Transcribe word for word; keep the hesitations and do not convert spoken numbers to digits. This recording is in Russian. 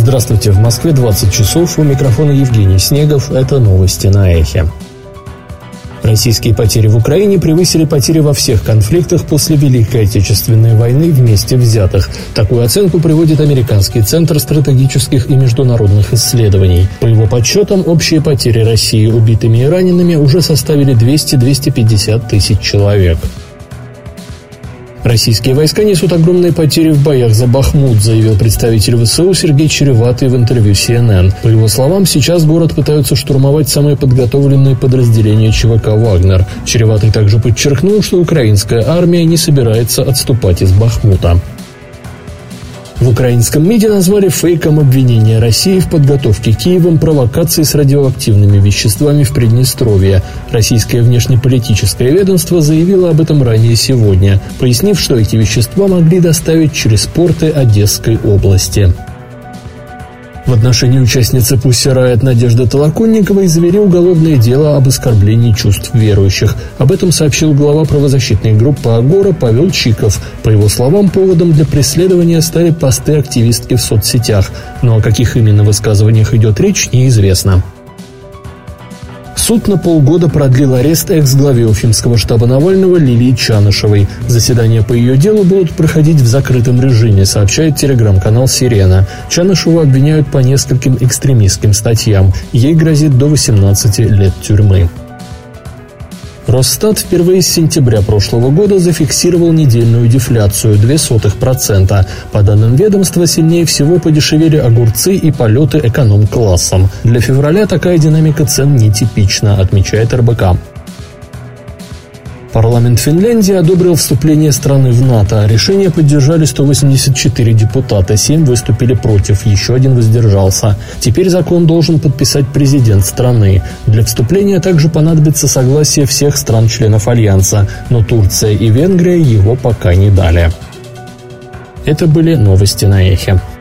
Здравствуйте, в Москве двадцать часов, у микрофона Евгений Снегов, это новости на Эхе. Российские потери в Украине превысили потери во всех конфликтах после Великой Отечественной войны вместе взятых. Такую оценку приводит Американский центр стратегических и международных исследований. По его подсчетам, общие потери России убитыми и ранеными уже составили двести - двести пятьдесят тысяч человек. Российские войска несут огромные потери в боях за Бахмут, заявил представитель ВСУ Сергей Череватый в интервью си эн эн. По его словам, сейчас город пытаются штурмовать самые подготовленные подразделения ЧВК «Вагнер». Череватый также подчеркнул, что украинская армия не собирается отступать из Бахмута. В украинском МИДе назвали фейком обвинения России в подготовке Киевом провокации с радиоактивными веществами в Приднестровье. Российское внешнеполитическое ведомство заявило об этом ранее сегодня, пояснив, что эти вещества могли доставить через порты Одесской области. В отношении участницы Pussy Riot Надежды Толоконниковой завели уголовное дело об оскорблении чувств верующих. Об этом сообщил глава правозащитной группы «Агора» Павел Чиков. По его словам, поводом для преследования стали посты активистки в соцсетях. Но о каких именно высказываниях идет речь, неизвестно. Суд на полгода продлил арест экс-главе Уфимского штаба Навального Лилии Чанышевой. Заседания по ее делу будут проходить в закрытом режиме, сообщает телеграм-канал «Сирена». Чанышеву обвиняют по нескольким экстремистским статьям. Ей грозит до восемнадцати лет тюрьмы. Росстат впервые с сентября прошлого года зафиксировал недельную дефляцию – ноль целых две десятых процента. По данным ведомства, сильнее всего подешевели огурцы и полеты эконом-классом. Для февраля такая динамика цен нетипична, отмечает эр бэ ка. Парламент Финляндии одобрил вступление страны в НАТО. Решение поддержали сто восемьдесят четыре депутата, семь выступили против, еще один воздержался. Теперь закон должен подписать президент страны. Для вступления также понадобится согласие всех стран-членов Альянса, но Турция и Венгрия его пока не дали. Это были новости на Эхе.